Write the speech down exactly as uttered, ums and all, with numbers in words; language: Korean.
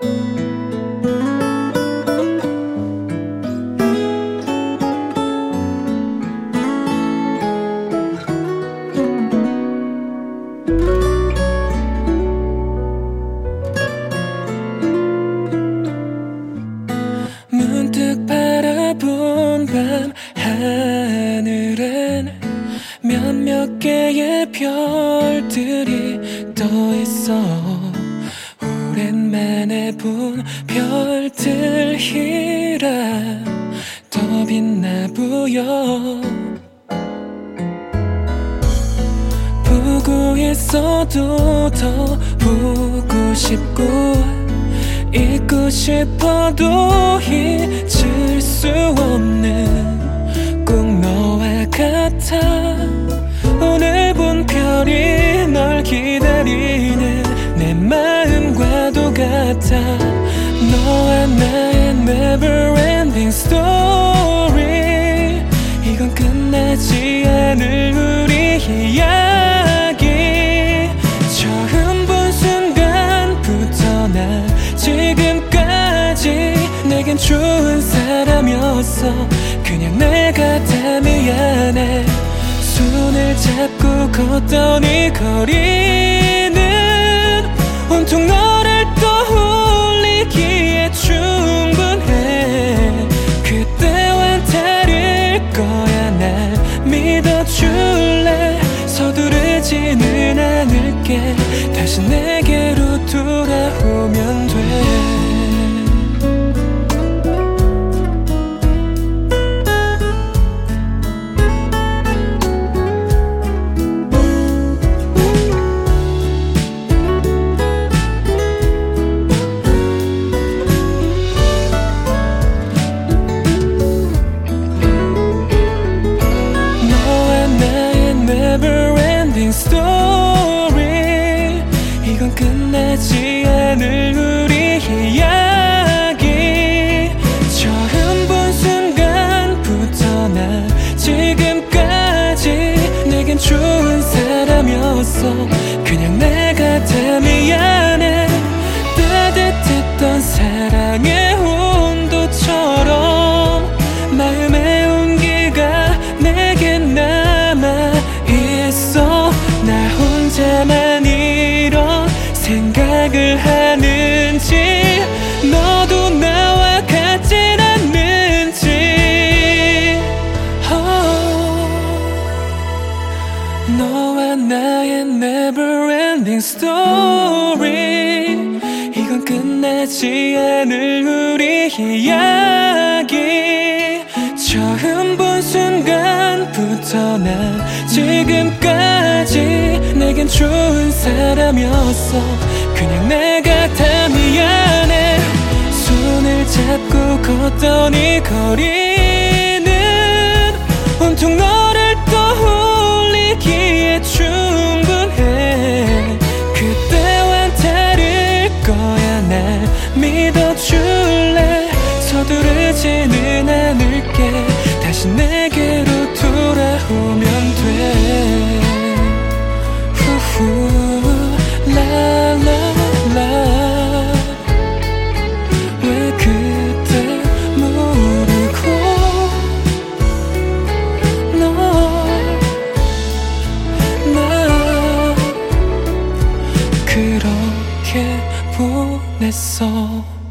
문득 바라본 밤 하늘엔 몇몇 개의 별들이 떠있어. 오랜만에 본 별들이라 더 빛나 보여. 보고 있어도 더 보고 싶고 잊고 싶어도 잊을 수 없는 꼭 너와 같아. 오늘 본 별이 널 기다리는 내 마음과도 같아. 너와 나의 never ending story. 이건 끝나지 않을 우리 이야기. 처음 본 순간부터 나 지금까지 내겐 좋은 사람이었어. 그냥 내가 다 미안해. 손을 잡고 걷던 이 거리는 온통 너를 떠올리기에 충분해. 그때와 다를 거야. 날 믿어줄래? 서두르지는 않을게. 다시 내게로 돌아오면 돼. story. 이건 끝나지 않을 우리 이야기. 처음 본 순간부터 나 지금까지 내겐 좋은 사람이었어. 그냥 내가 다 미안해. 따뜻했던 사랑의 온도처럼 마음의 온기가 내겐 남아 있어. 나 혼자만 이런 생각을 하는지, 너도 나와 같진 않는지. oh. 너와 나의 never ending story. 이건 끝나지 않을 우리 이야기. 처음 본 순간부터 난 지금까지 내겐 좋은 사람이었어. 그냥 내가 다 미안해. 손을 잡고 걷던 이 거리는 온통 너를 떠올리기에 충분해. 그때와 다를 거야. 날 믿어줄래? 서두르지는 않을게. 다시 내게로 돌아오면 돼. 후후 라라라. 왜 그때 모르고 너 나 그렇게 보냈어.